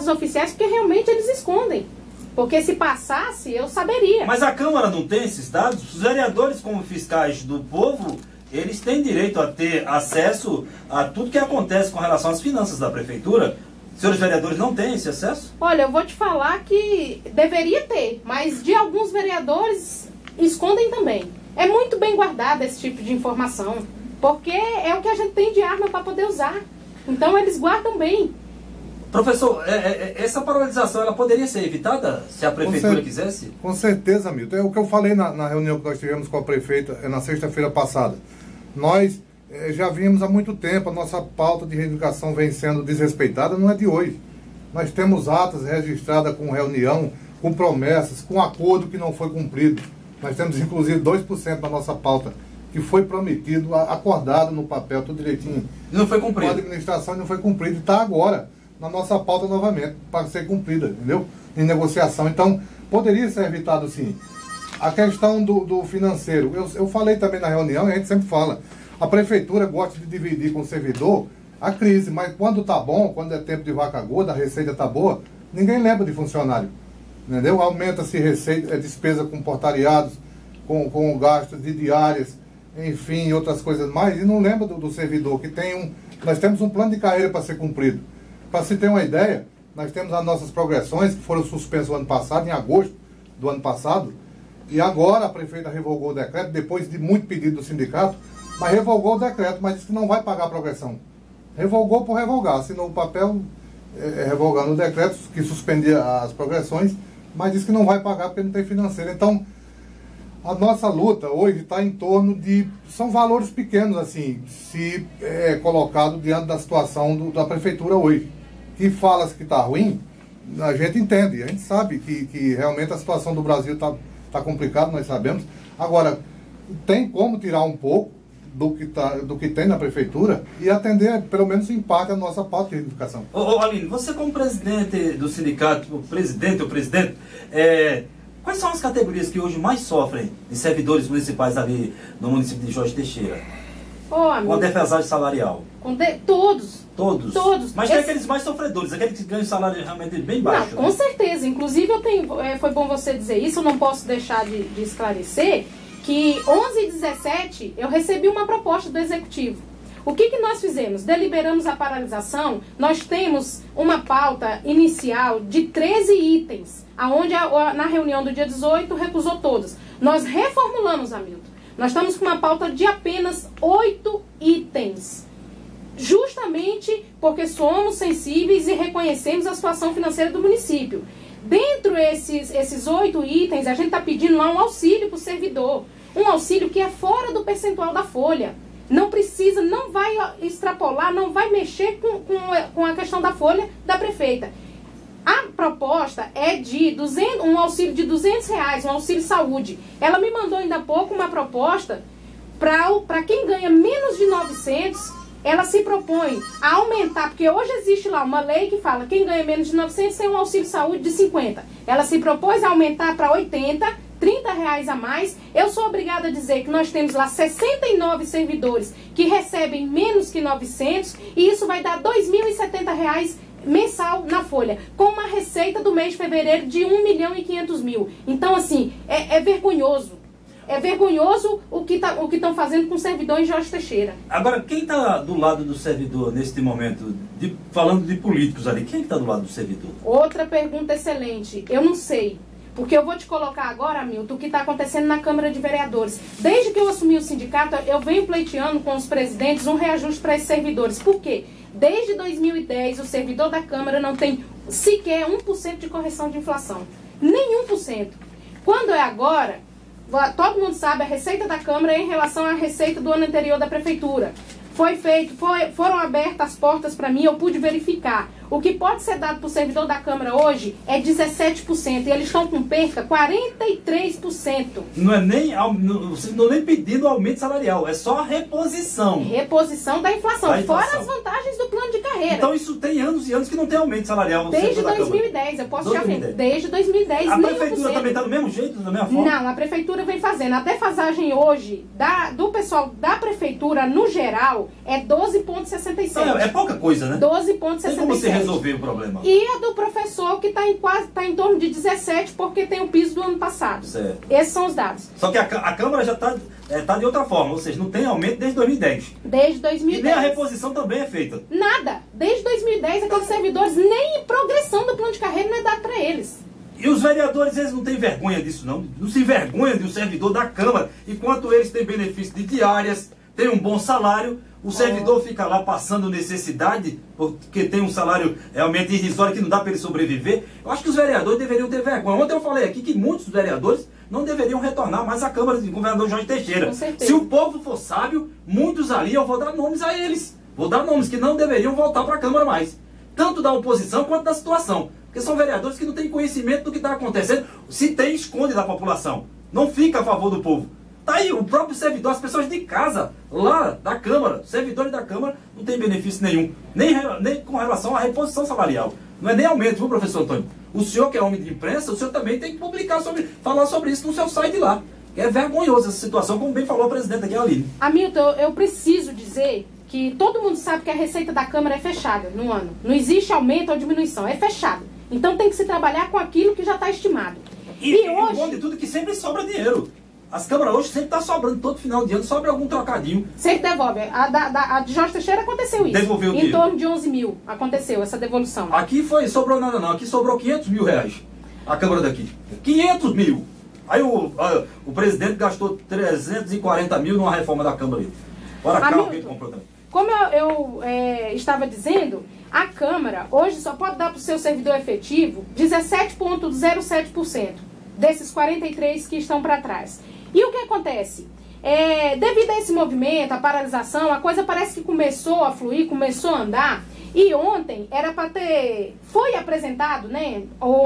dados oficiais, porque realmente eles escondem. Porque se passasse, eu saberia. Mas a Câmara não tem esses dados? Os vereadores, como fiscais do povo, eles têm direito a ter acesso a tudo que acontece com relação às finanças da Prefeitura. Os senhores vereadores não têm esse acesso? Olha, eu vou te falar que deveria ter, mas de alguns vereadores escondem também. É muito bem guardado esse tipo de informação, porque é o que a gente tem de arma para poder usar. Então eles guardam bem. Professor, essa paralisação ela poderia ser evitada se a Prefeitura quisesse? Com certeza, Milton. É o que eu falei na reunião que nós tivemos com a prefeita na sexta-feira passada. Nós já vimos há muito tempo, a nossa pauta de reivindicação vem sendo desrespeitada, não é de hoje. Nós temos atas registradas com reunião, com promessas, com acordo que não foi cumprido. Nós temos inclusive 2% da nossa pauta que foi prometido, acordado no papel, tudo direitinho. E não foi cumprido. Com a administração não foi cumprido e está agora na nossa pauta novamente, para ser cumprida, entendeu? Em negociação. Então, poderia ser evitado sim. A questão do financeiro, eu falei também na reunião, e a gente sempre fala, a prefeitura gosta de dividir com o servidor a crise, mas quando está bom, quando é tempo de vaca gorda, a receita está boa, ninguém lembra de funcionário, entendeu? Aumenta-se receita, despesa com portariados, com gastos de diárias, enfim, outras coisas mais, e não lembra do servidor, que nós temos um plano de carreira para ser cumprido. Para se ter uma ideia, nós temos as nossas progressões, que foram suspensas no ano passado, em agosto do ano passado, e agora a prefeita revogou o decreto, depois de muito pedido do sindicato, mas revogou o decreto, mas disse que não vai pagar a progressão. Revogou por revogar, assinou o papel revogando o decreto, que suspendia as progressões, mas disse que não vai pagar porque não tem financeiro. Então, a nossa luta hoje está em torno de... São valores pequenos, assim, se colocado diante da situação da prefeitura hoje. Que fala-se que está ruim, a gente entende, a gente sabe que realmente a situação do Brasil está complicada, nós sabemos. Agora, tem como tirar um pouco do que tem na prefeitura e atender, pelo menos em parte, a nossa pauta de reivindicação. Aline, você como presidente do sindicato, presidente, quais são as categorias que hoje mais sofrem de servidores municipais ali no município de Jorge Teixeira? Com a defasagem salarial? Todos. Todos. Mas tem aqueles mais sofredores, aqueles que ganham salário realmente bem baixo. Não, com certeza. Inclusive, foi bom você dizer isso, eu não posso deixar de esclarecer que 11 e 17 eu recebi uma proposta do Executivo. O que nós fizemos? Deliberamos a paralisação, nós temos uma pauta inicial de 13 itens, aonde na reunião do dia 18 recusou todos. Nós reformulamos, Hamilton. Nós estamos com uma pauta de apenas 8 itens. Justamente porque somos sensíveis e reconhecemos a situação financeira do município. Dentro esses 8 itens, a gente está pedindo lá um auxílio para o servidor. Um auxílio que é fora do percentual da folha. Não precisa, não vai extrapolar, não vai mexer com a questão da folha da prefeita. A proposta é de um auxílio de R$200, um auxílio saúde. Ela me mandou ainda há pouco uma proposta para quem ganha menos de 900, ela se propõe a aumentar, porque hoje existe lá uma lei que fala que quem ganha menos de 900 tem um auxílio saúde de 50. Ela se propôs a aumentar para 80, R$30 a mais. Eu sou obrigada a dizer que nós temos lá 69 servidores que recebem menos que 900 e isso vai dar R$2.070 mensal na folha, com uma receita do mês de fevereiro de 1.500.000. Então, assim, é vergonhoso. É vergonhoso o que estão fazendo com o servidor em Jorge Teixeira. Agora, quem está do lado do servidor neste momento, falando de políticos ali, quem está do lado do servidor? Outra pergunta excelente. Eu não sei. Porque eu vou te colocar agora, Hamilton, o que está acontecendo na Câmara de Vereadores. Desde que eu assumi o sindicato, eu venho pleiteando com os presidentes um reajuste para esses servidores. Por quê? Desde 2010, o servidor da Câmara não tem sequer 1% de correção de inflação. Nem 1%. Quando é agora, todo mundo sabe, a receita da Câmara é em relação à receita do ano anterior da Prefeitura. Foram abertas as portas para mim, eu pude verificar. O que pode ser dado para o servidor da Câmara hoje é 17%. E eles estão com perca 43%. Não é nem, vocês não nem pedindo aumento salarial, é só reposição. Reposição da inflação, fora as vantagens do plano de carreira. Então isso tem anos e anos que não tem aumento salarial. Desde 2010, eu posso te afirmar. Desde 2010, a Prefeitura também está do mesmo jeito, da mesma forma? Não, a Prefeitura vem fazendo. A defasagem hoje do pessoal da Prefeitura, no geral, é 12,67. É pouca coisa, né? 12,67. Tem como ser resolver o problema. E a do professor, que está em torno de 17, porque tem o piso do ano passado. Certo. Esses são os dados. Só que a Câmara já está de outra forma, ou seja, não tem aumento desde 2010. Desde 2010. E nem a reposição também é feita. Nada. Desde 2010, aqueles servidores, nem progressão do plano de carreira não é dado para eles. E os vereadores, eles não têm vergonha disso, não. Não se envergonham de um servidor da Câmara. Enquanto eles têm benefício de diárias, têm um bom salário, o servidor fica lá passando necessidade, porque tem um salário realmente irrisório que não dá para ele sobreviver. Eu acho que os vereadores deveriam ter vergonha. Ontem eu falei aqui que muitos vereadores não deveriam retornar mais à Câmara do governador Jorge Teixeira. Com certeza. Se o povo for sábio, muitos ali, eu vou dar nomes a eles. Vou dar nomes que não deveriam voltar para a Câmara mais. Tanto da oposição quanto da situação. Porque são vereadores que não têm conhecimento do que está acontecendo. Se tem, esconde da população. Não fica a favor do povo. Tá aí, o próprio servidor, as pessoas de casa, lá da Câmara, servidores da Câmara, não tem benefício nenhum. Nem com relação à reposição salarial. Não é nem aumento, viu, professor Antônio? O senhor que é homem de imprensa, o senhor também tem que falar sobre isso no seu site lá. É vergonhoso essa situação, como bem falou a presidenta aqui, Aline. Hamilton, eu preciso dizer que todo mundo sabe que a receita da Câmara é fechada no ano. Não existe aumento ou diminuição, é fechado. Então tem que se trabalhar com aquilo que já está estimado. E hoje... o bom de tudo é que sempre sobra dinheiro. As câmaras hoje sempre estão sobrando, todo final de ano sobra algum trocadinho. Sempre devolve. A de Jorge Teixeira aconteceu isso. Devolveu o Em torno de 11 mil aconteceu essa devolução. Aqui sobrou nada não, aqui sobrou 500 mil reais. A Câmara daqui. 500 mil. Aí o presidente gastou 340 mil numa reforma da Câmara. Bora cá, alguém comprou também. Como eu estava dizendo, a Câmara hoje só pode dar para o seu servidor efetivo 17,07% desses 43 que estão para trás. E o que acontece? Devido a esse movimento, a paralisação, a coisa parece que começou a fluir, começou a andar. E ontem era para foi apresentado, né,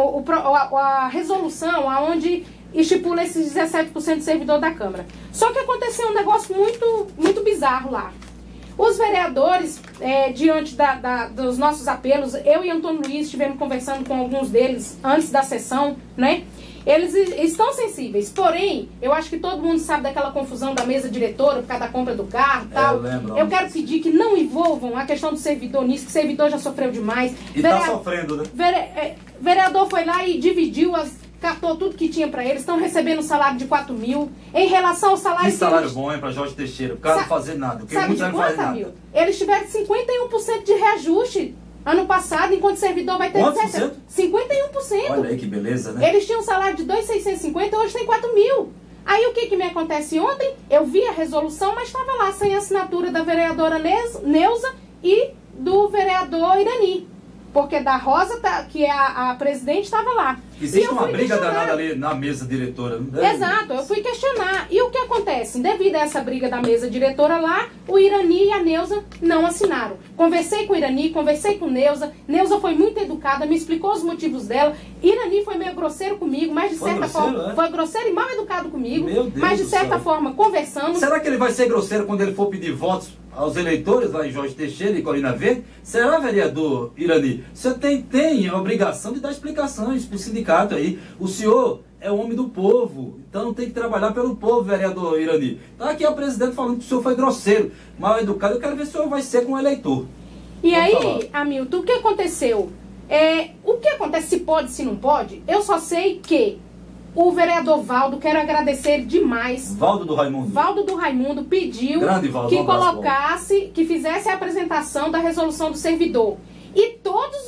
a resolução onde estipula esses 17% de servidor da Câmara. Só que aconteceu um negócio muito, muito bizarro lá. Os vereadores, diante dos nossos apelos, eu e Antônio Luiz estivemos conversando com alguns deles antes da sessão, né? Eles estão sensíveis, porém, eu acho que todo mundo sabe daquela confusão da mesa diretora por causa da compra do carro e tal. Eu quero pedir que não envolvam a questão do servidor nisso, que o servidor já sofreu demais. E está sofrendo, né? Vereador foi lá e dividiu catou tudo que tinha para eles, estão recebendo um salário de 4 mil. Em relação ao salário... Que salário bom, hein, para Jorge Teixeira, o cara não fazer nada. Sabe de quanto, Hamilton? Eles tiveram 51% de reajuste ano passado, enquanto o servidor vai ter... Quanto por cento? 51%. Olha aí que beleza, né? Eles tinham um salário de 2.650, hoje tem 4 mil. Aí o que me acontece ontem? Eu vi a resolução, mas estava lá sem assinatura da vereadora Neuza e do vereador Irani. Porque da Rosa, que é a presidente, estava lá. Existe uma briga danada ali na mesa diretora. Exato, eu fui questionar. E o que acontece? Devido a essa briga da mesa diretora lá, o Irani e a Neuza não assinaram. Conversei com o Irani, conversei com a Neuza. Neuza foi muito educada, me explicou os motivos dela. Irani foi meio grosseiro comigo, mas de certa forma... Foi grosseiro e mal educado comigo. Meu Deus, mas de certa forma conversamos. Será que ele vai ser grosseiro quando ele for pedir votos aos eleitores lá em Jorge Teixeira e Colina Verde? Será, vereador Irani? Você tem a obrigação de dar explicações para o sindicato aí. O senhor é o homem do povo, então tem que trabalhar pelo povo, vereador Irani. Está aqui a presidente falando que o senhor foi grosseiro, mal educado. Eu quero ver se o senhor vai ser com o eleitor. E aí, Hamilton, o que aconteceu? O que acontece, se pode, se não pode? Eu só sei que o vereador Valdo, quero agradecer demais. Valdo do Raimundo pediu Valdo, que colocasse, que fizesse a apresentação da resolução do servidor. E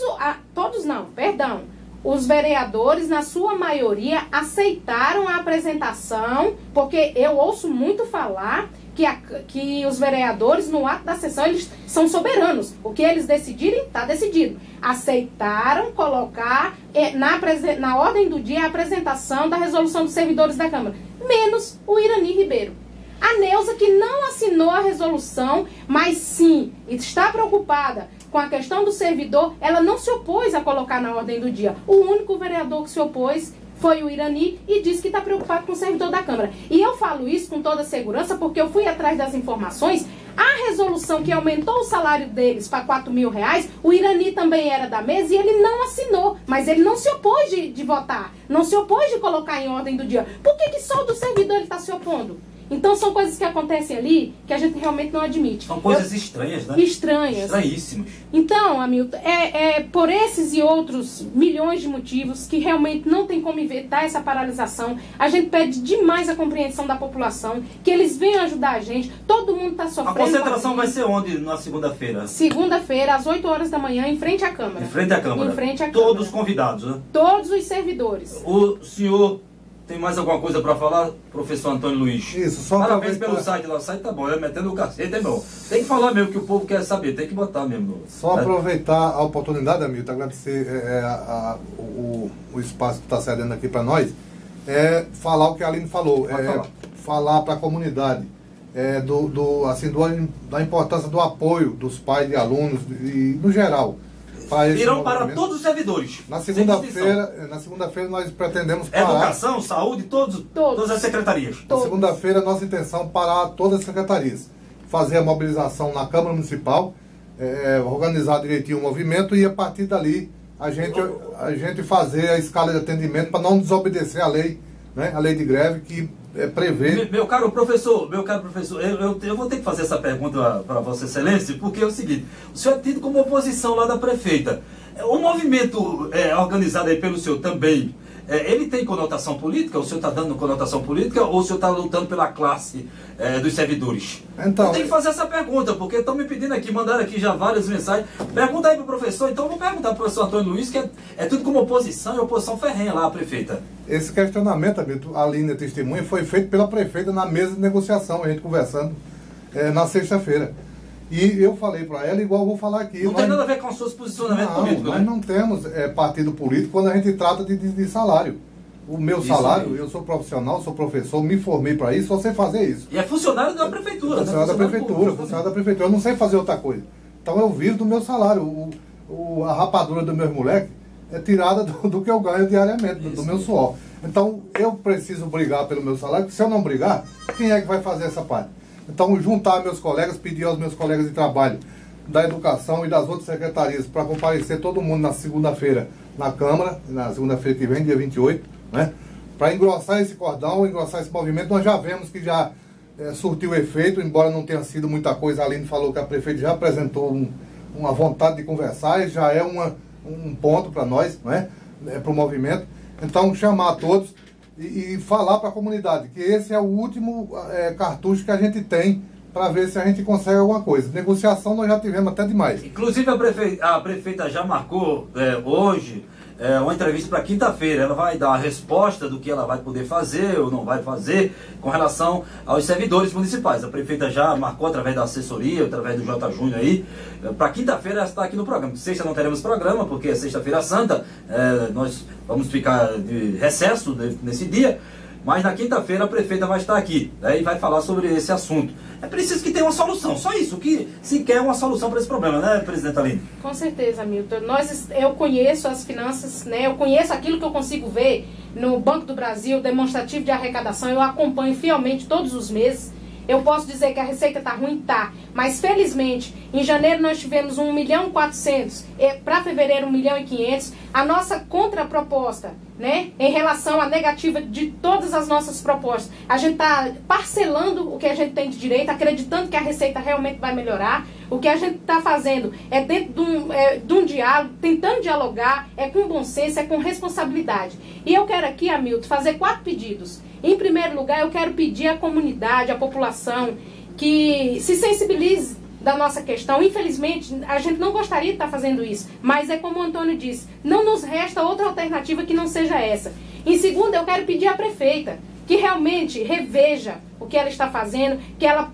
os vereadores, na sua maioria, aceitaram a apresentação, porque eu ouço muito falar que os vereadores, no ato da sessão, eles são soberanos. O que eles decidirem, está decidido. Aceitaram colocar na ordem do dia a apresentação da resolução dos servidores da Câmara, menos o Irani Ribeiro. A Neuza, que não assinou a resolução, mas sim está preocupada com a questão do servidor, ela não se opôs a colocar na ordem do dia. O único vereador que se opôs foi o Irani e disse que está preocupado com o servidor da Câmara. E eu falo isso com toda segurança porque eu fui atrás das informações. A resolução que aumentou o salário deles para 4 mil reais, o Irani também era da mesa e ele não assinou. Mas ele não se opôs de votar, não se opôs de colocar em ordem do dia. Por que só o do servidor ele está se opondo? Então são coisas que acontecem ali que a gente realmente não admite. São coisas estranhas, né? Estranhas. Estranhíssimas. Então, Hamilton, por esses e outros milhões de motivos que realmente não tem como evitar essa paralisação, a gente pede demais a compreensão da população, que eles venham ajudar a gente. Todo mundo está sofrendo. A concentração vai ser onde na segunda-feira? Segunda-feira, às 8 horas da manhã, em frente à Câmara. Em frente à Câmara. Em frente à Câmara. Todos convidados, né? Todos os servidores. O senhor tem mais alguma coisa para falar, professor Antônio Luiz? Isso, só parabéns pelo site lá. O site tá bom, metendo o cacete é bom. Tem que falar mesmo que o povo quer saber, tem que botar mesmo. Só aproveitar a oportunidade, Hamilton, agradecer o espaço que está cedendo aqui para nós, falar o que a Aline falou, falar para a comunidade da importância do apoio dos pais de alunos e no geral. Irão para todos os servidores. Na segunda-feira nós pretendemos parar. Educação, saúde, todas as secretarias. Na segunda-feira, nossa intenção é parar todas as secretarias. Fazer a mobilização na Câmara Municipal, organizar direitinho o movimento e a partir dali a gente fazer a escala de atendimento para não desobedecer a lei, né? A lei de greve que prevê. Meu caro professor, eu vou ter que fazer essa pergunta para Vossa Excelência, porque é o seguinte: o senhor é tido como oposição lá da prefeita. O movimento organizado aí pelo senhor também, ele tem conotação política? O senhor está dando conotação política ou o senhor está lutando pela classe dos servidores? Então, eu tenho que fazer essa pergunta, porque estão me pedindo aqui, mandaram aqui já várias mensagens. Pergunta aí para o professor, então eu vou perguntar para o professor Antônio Luiz, que é tudo como oposição e oposição ferrenha lá, a prefeita. Esse questionamento, a Aline testemunha, foi feito pela prefeita na mesa de negociação, a gente conversando na sexta-feira. E eu falei para ela, igual eu vou falar aqui. Não tem nada a ver com os seus posicionamentos políticos, né? Nós não temos partido político quando a gente trata de salário. O meu salário, eu sou profissional, sou professor, me formei para isso, só sei fazer isso. E é funcionário da prefeitura. Funcionário da prefeitura, eu não sei fazer outra coisa. Então eu vivo do meu salário. A rapadura dos meus moleques é tirada do que eu ganho diariamente, do meu suor. Então eu preciso brigar pelo meu salário, porque se eu não brigar, quem é que vai fazer essa parte? Então, juntar meus colegas, pedir aos meus colegas de trabalho da educação e das outras secretarias para comparecer todo mundo na segunda-feira na Câmara, na segunda-feira que vem, dia 28, né? Para engrossar esse cordão, engrossar esse movimento. Nós já vemos que já surtiu efeito, embora não tenha sido muita coisa. A Aline falou que a prefeita já apresentou uma vontade de conversar e já é um ponto para nós, né? Para o movimento. Então, chamar a todos e falar para a comunidade que esse é o último cartucho que a gente tem para ver se a gente consegue alguma coisa. Negociação nós já tivemos até demais. Inclusive a prefeita já marcou hoje uma entrevista para quinta-feira. Ela vai dar a resposta do que ela vai poder fazer ou não vai fazer com relação aos servidores municipais. A prefeita já marcou através da assessoria, através do J. Júnior aí. Para quinta-feira ela está aqui no programa. Sexta não teremos programa, porque é sexta-feira santa. Nós vamos ficar de recesso nesse dia. Mas na quinta-feira a prefeita vai estar aqui, né, e vai falar sobre esse assunto. É preciso que tenha uma solução, só isso, que se quer uma solução para esse problema, né, presidente Aline? Com certeza, Milton. Eu conheço as finanças, né, eu conheço aquilo que eu consigo ver no Banco do Brasil, demonstrativo de arrecadação, eu acompanho fielmente todos os meses. Eu posso dizer que a receita está ruim? Tá. Mas, felizmente, em janeiro nós tivemos 1.400.000, para fevereiro 1.500.000. A nossa contraproposta, né, em relação à negativa de todas as nossas propostas, a gente está parcelando o que a gente tem de direito, acreditando que a receita realmente vai melhorar. O que a gente está fazendo é dentro de um diálogo, tentando dialogar, com bom senso, com responsabilidade. E eu quero aqui, Hamilton, fazer 4 pedidos. Em primeiro lugar, eu quero pedir à comunidade, à população, que se sensibilize da nossa questão. Infelizmente, a gente não gostaria de estar fazendo isso, mas é como o Antônio disse, não nos resta outra alternativa que não seja essa. Em segundo, eu quero pedir à prefeita que realmente reveja o que ela está fazendo, que ela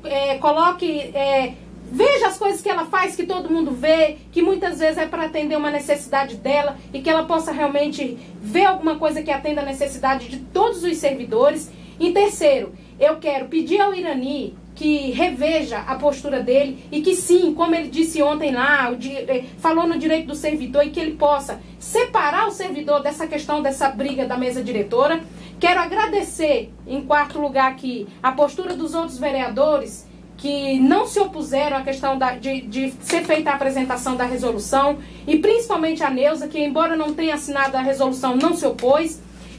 veja as coisas que ela faz, que todo mundo vê, que muitas vezes é para atender uma necessidade dela e que ela possa realmente ver alguma coisa que atenda a necessidade de todos os servidores. Em terceiro, eu quero pedir ao Irani que reveja a postura dele e que sim, como ele disse ontem lá, falou no direito do servidor, e que ele possa separar o servidor dessa questão, dessa briga da mesa diretora. Quero agradecer, em quarto lugar aqui, a postura dos outros vereadores que não se opuseram à questão de ser feita a apresentação da resolução, e principalmente a Neuza, que embora não tenha assinado a resolução, não se opôs.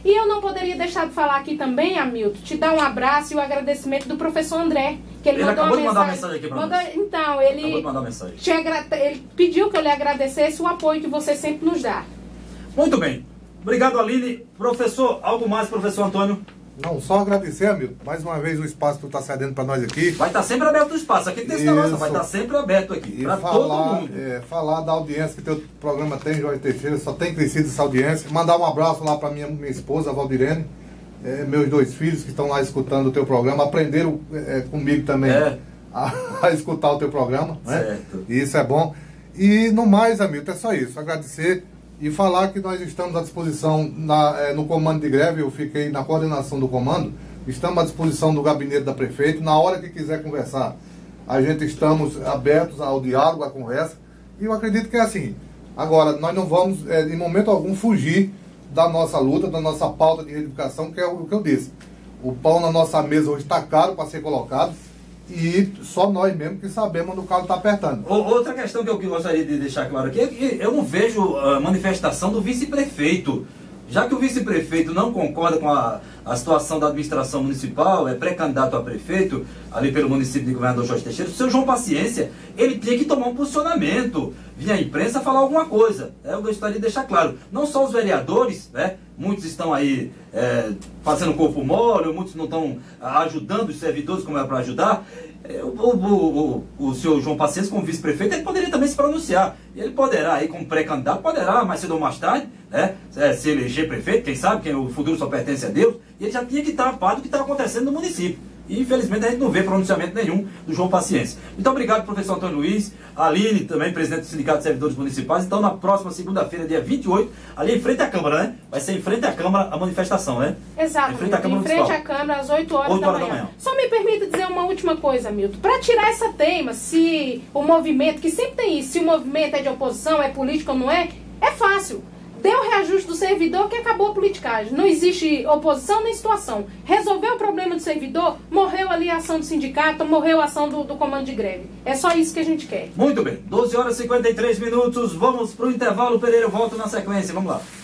E eu não poderia deixar de falar aqui também, Hamilton, te dar um abraço e o agradecimento do professor André, que ele mandou acabou uma de mandar uma mensagem aqui para nós. Então, Acabou de mandar uma mensagem. ele pediu que eu lhe agradecesse o apoio que você sempre nos dá. Muito bem. Obrigado, Aline. Professor, algo mais, professor Antônio? Não, só agradecer, amigo. Mais uma vez o espaço que tu está cedendo para nós aqui. Vai estar sempre aberto o espaço. Aqui tem esse negócio, vai estar sempre aberto aqui. Para todo mundo. Falar da audiência que teu programa tem, Jorge Teixeira, só tem crescido essa audiência. Mandar um abraço lá para minha esposa, a Valdirene, meus 2 filhos que estão lá escutando o teu programa, aprenderam comigo também a escutar o teu programa. Certo. Né? E isso é bom. E no mais, amigo, é só isso. Agradecer. E falar que nós estamos à disposição no comando de greve, eu fiquei na coordenação do comando, estamos à disposição do gabinete da prefeita, na hora que quiser conversar, a gente estamos abertos ao diálogo, à conversa, e eu acredito que é assim. Agora, nós não vamos, em momento algum, fugir da nossa luta, da nossa pauta de reeducação, que é o que eu disse. O pão na nossa mesa hoje está caro para ser colocado, e só nós mesmo que sabemos onde o carro está apertando. Outra questão que eu gostaria de deixar claro aqui é que eu não vejo a manifestação do vice-prefeito. Já que o vice-prefeito não concorda com a situação da administração municipal, é pré-candidato a prefeito, ali pelo município de Governador Jorge Teixeira, o seu João Paciência, ele tinha que tomar um posicionamento, via imprensa, falar alguma coisa. Eu gostaria de deixar claro, não só os vereadores, né? Muitos estão aí fazendo corpo mole, muitos não estão ajudando os servidores como é para ajudar. O senhor João Paciência, como vice-prefeito, ele poderia também se pronunciar. Ele poderá, aí como pré-candidato, poderá, mais cedo ou mais tarde, né, se eleger prefeito, quem sabe, o futuro só pertence a Deus, e ele já tinha que estar a par do que está acontecendo no município. E infelizmente a gente não vê pronunciamento nenhum do João Paciência. Então obrigado, professor Antônio Luiz, a Aline, também presidente do Sindicato de Servidores Municipais. Então na próxima segunda-feira, dia 28, ali em frente à Câmara, né? Vai ser em frente à Câmara a manifestação, né? Exato, em frente à Câmara em frente à Câmara, às 8 horas da manhã. Só me permita dizer uma última coisa, Milton. Para tirar essa tema, se o movimento, que sempre tem isso, se o movimento é de oposição, é político ou não é fácil. Deu o reajuste do servidor que acabou a politicagem. Não existe oposição nem situação. Resolveu o problema do servidor, morreu ali a ação do sindicato, morreu a ação do comando de greve. É só isso que a gente quer. Muito bem. 12 horas e 53 minutos. Vamos para o intervalo. Pereira volta na sequência. Vamos lá.